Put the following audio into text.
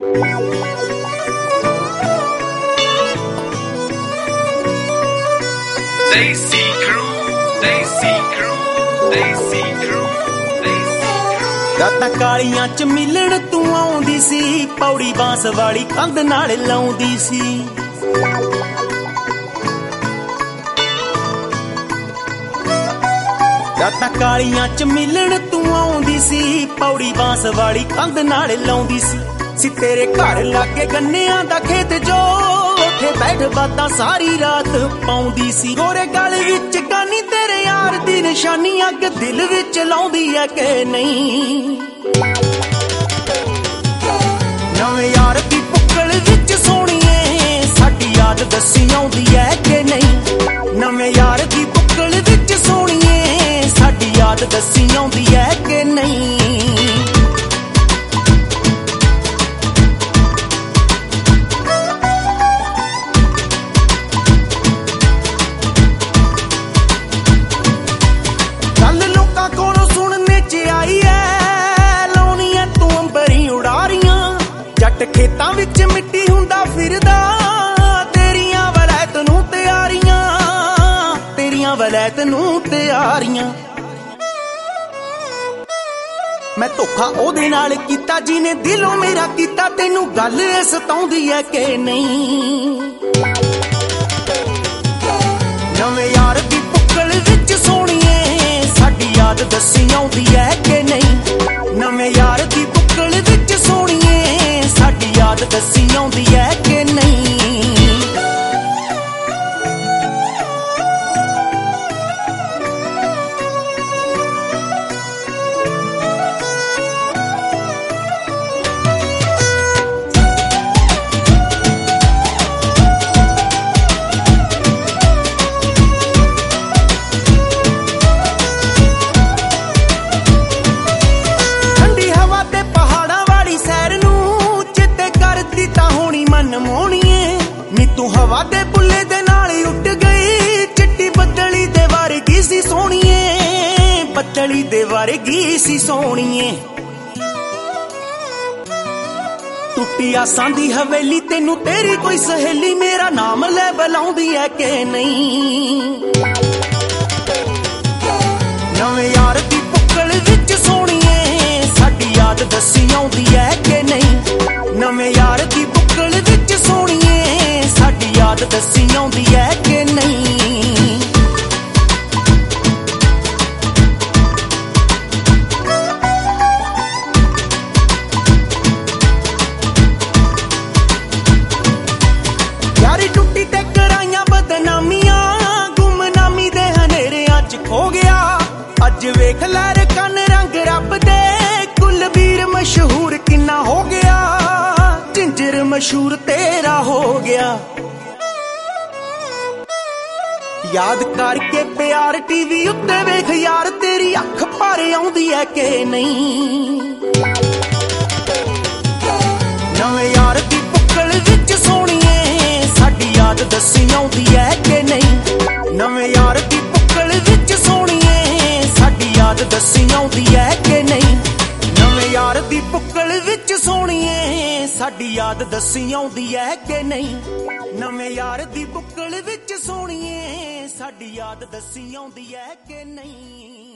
Desi Crew, Desi Crew, Desi Crew, Desi Crew। ਰਾਤਾਂ ਕਾਲੀਆਂ ਚ ਮਿਲਣ ਤੂੰ ਆਉਂਦੀ ਸੀ, ਪੌੜੀ ਬਾਂਸ ਵਾਲੀ ਕੰਧ ਨਾਲ ਲਾਉਂਦੀ ਸੀ। ਰਾਤਾਂ ਕਾਲੀਆਂ ਚ ਮਿਲਣ ਤੂੰ ਆਉਂਦੀ ਸੀ, ਪੌੜੀ ਬਾਂਸ ਵਾਲੀ ਕੰਧ ਨਾਲ ਲਾਉਂਦੀ ਸੀ ਤੇਰੇ ਘਰ ਲਾਗੇ ਗੰਨਿਆਂ ਦਾ ਖੇਤ ਜੋ ਉੱਥੇ ਬੈਠ ਬਾਤਾਂ ਸਾਰੀ ਰਾਤ ਪਾਉਂਦੀ ਸੀ। ਗੋਰੇ ਗਲ ਵਿੱਚ ਕਾਨੀ ਤੇਰੇ ਯਾਰ ਦੀ ਨਿਸ਼ਾਨੀ, ਅੱਗ ਦਿਲ ਵਿੱਚ ਲਾਉਂਦੀ ਐ ਕਿ ਨਹੀਂ। ਨਵੇਂ ਯਾਰ ਦੀ ਪੁੱਕਲ ਵਿੱਚ ਸੋਹਣੀਏ ਸਾਡੀ ਯਾਦ ਦੱਸੀ ਆਉਂਦੀ ਐ ਕਿ ਨਹੀਂ। ਨਵੇਂ ਯਾਰ ਦੀ ਪੁੱਕਲ ਵਿੱਚ ਸੋਹਣੀਏ ਸਾਡੀ ਯਾਦ ਦੱਸੀ ਆਉਂਦੀ ਐ ਕਿ ਨਹੀਂ। ਖੇਤਾਂ ਵਿੱਚ ਮਿੱਟੀ ਹੁੰਦਾ ਫਿਰਦਾ, ਤੇਰੀਆਂ ਵਲੈਤ ਨੂੰ ਤਿਆਰੀਆਂ, ਤੇਰੀਆਂ ਵਲੈਤ ਨੂੰ ਤਿਆਰੀਆਂ। ਮੈਂ ਧੋਖਾ ਉਹਦੇ ਨਾਲ ਕੀਤਾ ਜਿਹਨੇ ਦਿਲੋਂ ਮੇਰਾ ਕੀਤਾ, ਤੈਨੂੰ ਗੱਲ ਇਹ ਸਤਾਉਂਦੀ ਐ ਕਿ ਨਹੀਂ। ਨਵੇਂ ਯਾਰ ਦੀ ਪੁੱਕਲ ਵਿੱਚ ਸੋਹਣੀਏ ਸਾਡੀ ਯਾਦ ਦੱਸੀ ਆਉਂਦੀ ਐ ਕਿ ਨਹੀਂ। ਨਵੇਂ ਯਾਰ ਦੀ ਪੁੱਕਲ ਵਿੱਚ ਸੋਹਣੀਏ ਸਾਡੀ ਯਾਦ ਦੱਸੀ ਆਉਂਦੀ ਐ ਕਿ ਨਹੀਂ। ਹਵਾ ਦੇ ਬੁੱਲੇ ਦੇ ਨਾਲ ਉੱਡ ਗਈ, ਚਿੱਟੀ ਬੱਦਲੀ ਦੇ ਵਰਗੀ ਸੀ ਸੋਹਣੀਏ, ਬੱਦਲੀ ਦੇ ਵਰਗੀ ਸੀ ਸੋਹਣੀਏ। ਟੁੱਟੀ ਆਸਾਂ ਦੀ ਹਵੇਲੀ ਤੈਨੂੰ ਤੇਰੀ ਕੋਈ ਸਹੇਲੀ ਮੇਰਾ ਨਾਮ ਲੈ ਬੁਲਾਉਂਦੀ ਐ ਕਿ ਨਹੀਂ। ਨਵੇਂ ਯਾਰ ਦੀ ਪੁੱਕਲ ਵਿੱਚ ਸੋਹਣੀਏ ਸਾਡੀ ਯਾਦ ਦੱਸੀ ਆਉਂਦੀ ਐ ਕਿ ਨਹੀਂ। ਨਵੇਂ ਯਾਰ ਦੀ ਪੁੱਕਲ ਵਿੱਚ ਸੋਹਣੀਏ ਸਾਡੀ ਯਾਦ ਦੱਸੀ ਆਉਂਦੀ ਐ ਕਿ ਨਹੀਂ। ਯਾਰੀ ਟੁੱਟੀ ਤੇ ਕਰਾਈਆਂ ਬਦਨਾਮੀਆਂ, ਗੁੰਮਨਾਮੀ ਦੇ ਹਨੇਰਿਆਂ ਚ ਖੋ ਗਿਆ। ਅੱਜ ਵੇਖ ਲੈ ਰੇ ਕੰਨ ਰੰਗ ਰੱਬ ਦੇ, ਕੁਲਬੀਰ ਮਸ਼ਹੂਰ ਕਿੰਨਾ ਹੋ ਗਿਆ, ਜਿੰਜਰ ਮਸ਼ਹੂਰ ਤੇਰਾ ਹੋ ਗਿਆ। ਯਾਦ ਕਰਕੇ ਪਿਆਰ ਟੀਵੀ ਉੱਤੇ ਵੇਖ ਯਾਰ, ਤੇਰੀ ਅੱਖ ਭਰ ਆਉਂਦੀ ਐ ਕਿ ਨਹੀਂ। ਨਵੇਂ ਯਾਰ ਦੀ ਪੁੱਕਲ ਵਿੱਚ ਸੋਹਣੀਏ ਸਾਡੀ ਯਾਦ ਦੱਸੀ ਆਉਂਦੀ ਐ ਕਿ ਨਹੀਂ। ਨਵੇਂ ਯਾਰ ਦੀ ਪੁੱਕਲ ਵਿੱਚ ਸੋਹਣੀਏ ਸਾਡੀ ਯਾਦ ਦੱਸੀ ਆਉਂਦੀ ਐ ਕਿ ਨਹੀਂ। ਨਵੇਂ ਯਾਰ ਦੀ ਪੁੱਕਲ ਵਿੱਚ ਸੋਹਣੀਏ ਸਾਡੀ ਯਾਦ ਦੱਸੀ ਆਉਂਦੀ ਐ ਕਿ ਨਹੀਂ। ਨਵੇਂ ਯਾਰ ਦੀ ਪੁੱਕਲ ਵਿੱਚ ਸੋਹਣੀਏ ਸਾਡੀ ਯਾਦ ਦੱਸੀ ਆਉਂਦੀ ਐ ਕਿ ਨਹੀਂ।